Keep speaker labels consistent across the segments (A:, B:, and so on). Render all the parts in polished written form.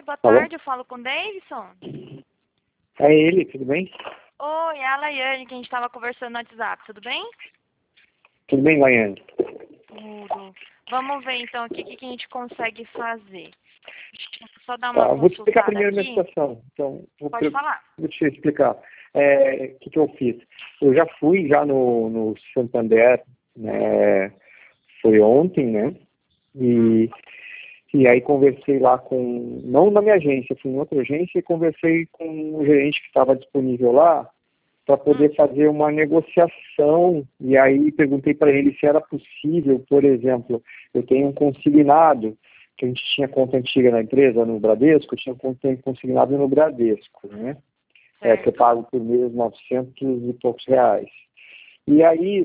A: boa
B: Alô?
A: tarde, eu falo com o Davidson.
B: É ele, tudo bem?
A: Oi, é a Laiane, que a gente estava conversando no WhatsApp, tudo bem?
B: Tudo bem, Laiane?
A: Tudo. Vamos ver então aqui o que a gente consegue fazer. Deixa eu só dar uma
B: Vou te explicar
A: consultada
B: primeiro a minha
A: aqui.
B: situação. Então,
A: Pode falar.
B: vou te explicar. O que eu fiz? Eu já fui no Santander, né? Foi ontem, né? E aí conversei lá não na minha agência, fui em outra agência e conversei com o gerente que estava disponível lá para poder fazer uma negociação. E aí perguntei para ele se era possível, por exemplo, eu tenho um consignado, que a gente tinha conta antiga na empresa, no Bradesco, eu tinha conta consignado no Bradesco, né? Que eu pago por mês 900 e poucos reais. E aí,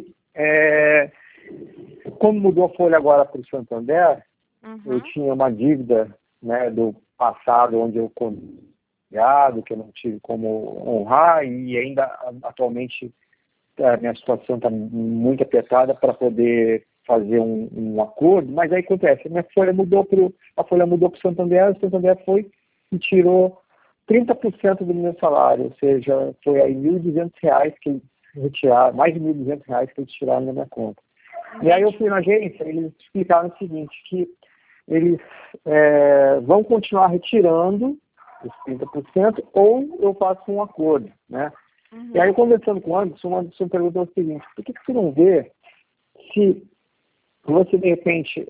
B: como mudou a folha agora para o Santander, eu tinha uma dívida, né, do passado, onde eu que eu não tive como honrar, e ainda atualmente a minha situação está muito apertada para poder fazer um acordo, mas aí acontece, a minha folha mudou para o Santander foi e tirou 30% do meu salário, ou seja, foi aí R$ 1.200 que eles retiraram, mais de R$ 1.200 que eles tiraram da minha conta. E aí eu fui na agência, eles explicaram o seguinte, que eles vão continuar retirando os 30% ou eu faço um acordo, né? E aí, conversando com o Anderson perguntou o seguinte, por que você não vê se você, de repente,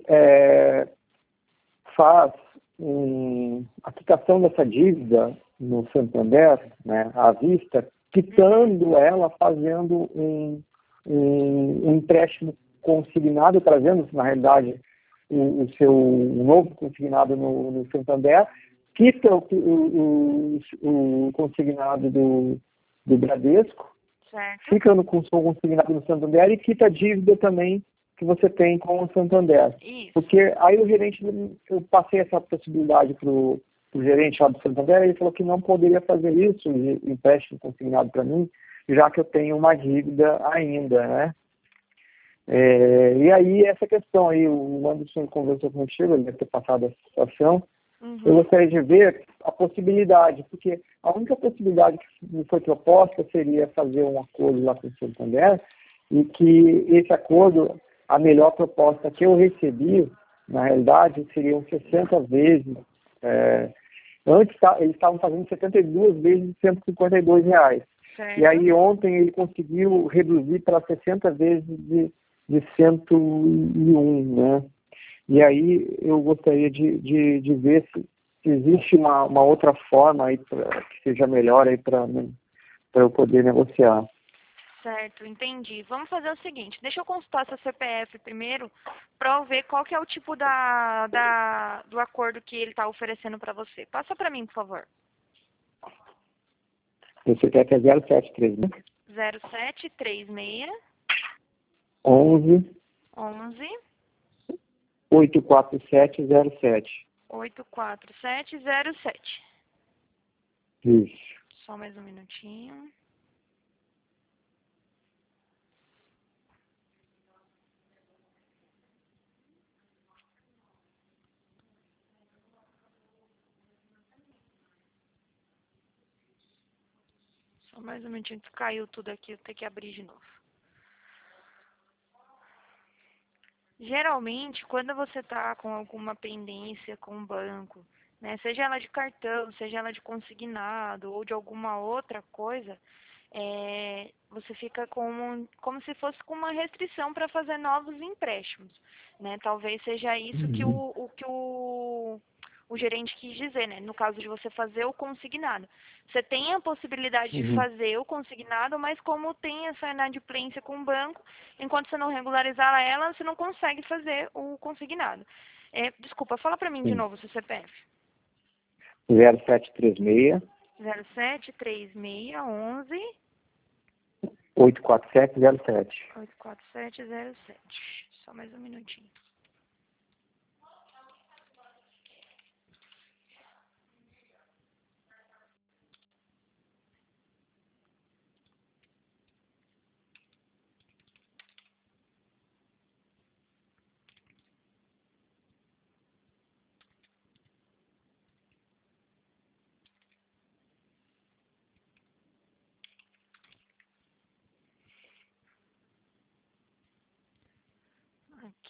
B: faz a quitação dessa dívida no Santander, né, à vista, quitando ela, fazendo um empréstimo consignado, trazendo, na realidade, o seu novo consignado no Santander, quita o consignado do Bradesco, fica com o seu consignado no Santander e quita a dívida também que você tem com o Santander.
A: Isso.
B: Porque aí o gerente, eu passei essa possibilidade para o gerente lá do Santander, e ele falou que não poderia fazer isso, empréstimo consignado para mim, já que eu tenho uma dívida ainda, né? E aí, essa questão aí, o Anderson conversou contigo, ele deve ter passado essa situação. Eu gostaria de ver a possibilidade, porque a única possibilidade que me foi proposta seria fazer um acordo lá com o Santander, e que esse acordo, a melhor proposta que eu recebi, na realidade, seriam 60 vezes. Antes, eles estavam fazendo 72 vezes R$ 152.
A: Certo.
B: E aí, ontem, ele conseguiu reduzir para 60 vezes de 101, né? E aí eu gostaria de ver se existe uma outra forma aí que seja melhor aí para eu poder negociar.
A: Certo, entendi. Vamos fazer o seguinte, deixa eu consultar seu CPF primeiro para eu ver qual que é o tipo do acordo que ele está oferecendo para você. Passa para mim, por favor.
B: Você quer que é 073, né?
A: 0736
B: 11
A: 11
B: 84707.
A: 84707.
B: Isso.
A: Só mais um minutinho. Só mais um minutinho que caiu tudo aqui, eu tenho que abrir de novo. Geralmente, quando você está com alguma pendência com o banco, né, seja ela de cartão, seja ela de consignado ou de alguma outra coisa, você fica como se fosse com uma restrição para fazer novos empréstimos, né? Talvez seja isso que o gerente quis dizer, né? No caso de você fazer o consignado. Você tem a possibilidade de fazer o consignado, mas como tem essa inadimplência com o banco, enquanto você não regularizar ela, você não consegue fazer o consignado. Desculpa, fala para mim de novo o seu CPF.
B: 0736
A: 0736 11
B: 84707.
A: 84707. Só mais um minutinho.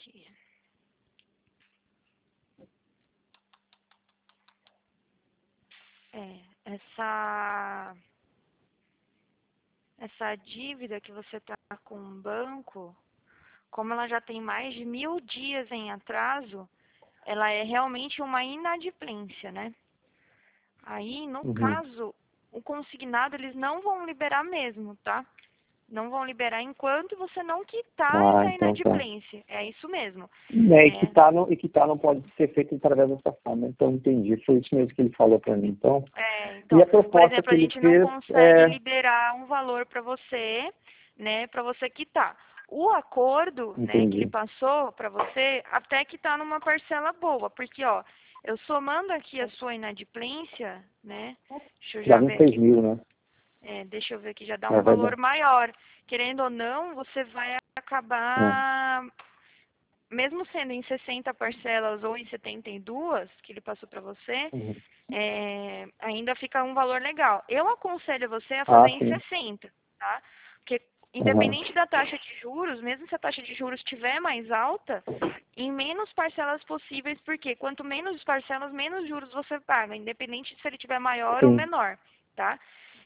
A: aqui. Essa dívida que você está com o banco, como ela já tem mais de 1000 dias em atraso, ela é realmente uma inadimplência, né? Aí, no caso, o consignado eles não vão liberar mesmo, tá? Não vão liberar enquanto você não quitar essa
B: então
A: inadimplência. É isso mesmo.
B: E quitar não pode ser feito através dessa forma. Então, entendi. Foi isso mesmo que ele falou para mim. Então,
A: então,
B: e a proposta
A: por exemplo,
B: que
A: a
B: ele
A: gente
B: fez
A: não consegue liberar um valor para você, né, para você quitar. O acordo, né, que ele passou para você, até que está numa parcela boa, porque, ó, eu somando aqui a sua inadimplência, né, deixa eu já ver aqui.
B: 6.000, né?
A: Deixa eu ver aqui, já dá um valor maior. Querendo ou não, você vai acabar, mesmo sendo em 60 parcelas ou em 72, que ele passou para você, ainda fica um valor legal. Eu aconselho você a fazer em 60, tá? Porque independente da taxa de juros, mesmo se a taxa de juros estiver mais alta, em menos parcelas possíveis, porque quanto menos parcelas, menos juros você paga, independente se ele estiver maior ou menor, tá?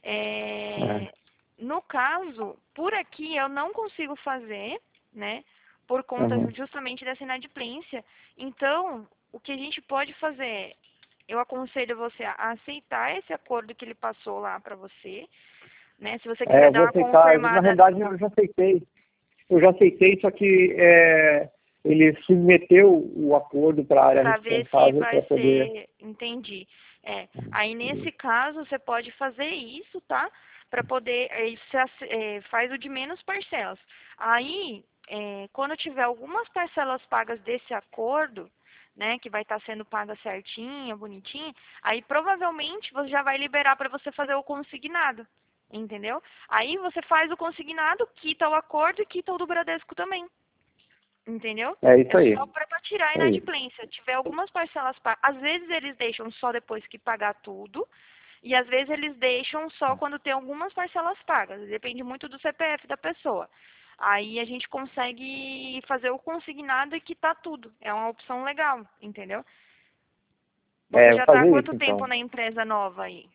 A: No caso, por aqui eu não consigo fazer, né? Por conta justamente dessa inadimplência. Então, o que a gente pode fazer é, eu aconselho você a aceitar esse acordo que ele passou lá para você, né? Se você quiser dar uma confirmada.
B: Na verdade, eu já aceitei. Eu já aceitei, só que ele submeteu o acordo para a área responsável para poder...
A: Entendi. Aí, nesse caso, você pode fazer isso, tá? Para poder... faz o de menos parcelas. Aí, quando tiver algumas parcelas pagas desse acordo, né, que vai estar sendo paga certinha, bonitinha, aí provavelmente você já vai liberar para você fazer o consignado, entendeu? Aí você faz o consignado, quita o acordo e quita o do Bradesco também, entendeu?
B: É isso aí.
A: Só para tirar a inadimplência. Tiver algumas parcelas pagas, às vezes eles deixam só depois que pagar tudo, e às vezes eles deixam só quando tem algumas parcelas pagas, depende muito do CPF da pessoa. Aí a gente consegue fazer o consignado e quitar tudo. É uma opção legal, entendeu? Você já está há quanto tempo na empresa nova aí?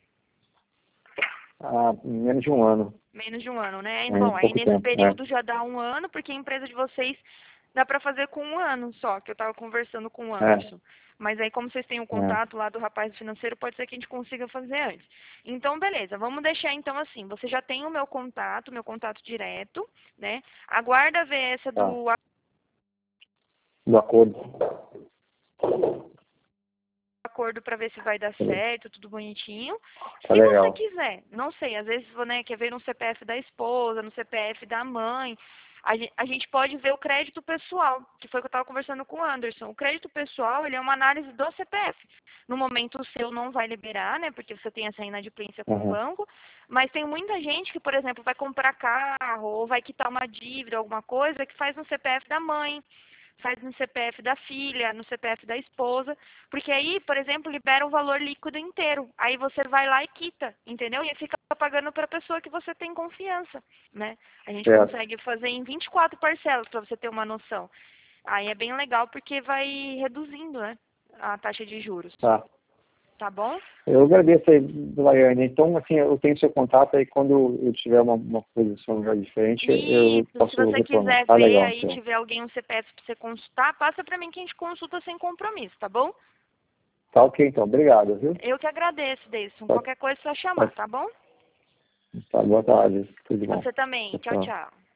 B: Menos de um ano.
A: Menos de um ano, né? Bom, aí nesse período já dá um ano, porque a empresa de vocês dá para fazer com um ano só, que eu estava conversando com o Anderson. Mas aí, como vocês têm o contato lá do rapaz do financeiro, pode ser que a gente consiga fazer antes. Então, beleza. Vamos deixar, então, assim. Você já tem o meu contato direto, né? Aguarda ver essa do acordo para ver se vai dar certo, tudo bonitinho. Se você quiser, não sei, às vezes você quer ver no CPF da esposa, no CPF da mãe, a gente pode ver o crédito pessoal, que foi o que eu estava conversando com o Anderson. O crédito pessoal, ele é uma análise do CPF. No momento, o seu não vai liberar, né, porque você tem essa inadimplência com o banco, mas tem muita gente que, por exemplo, vai comprar carro ou vai quitar uma dívida, alguma coisa, que faz no CPF da mãe, faz no CPF da filha, no CPF da esposa, porque aí, por exemplo, libera o valor líquido inteiro. Aí você vai lá e quita, entendeu? E fica pagando para a pessoa que você tem confiança, né? A gente consegue fazer em 24 parcelas, para você ter uma noção. Aí é bem legal porque vai reduzindo, né, a taxa de juros. Tá bom?
B: Eu agradeço aí, Laiane. Então, assim, eu tenho seu contato aí, quando eu tiver uma posição já diferente, eu posso
A: retornar. Se você quiser ver aí, tiver alguém um CPF para você consultar, passa para mim que a gente consulta sem compromisso, tá bom?
B: Tá ok, então. Obrigado, viu?
A: Eu que agradeço, Deison. Qualquer coisa é só chamar, tá bom?
B: Tá, boa tarde. Tudo bom.
A: Você também. Tchau, tchau.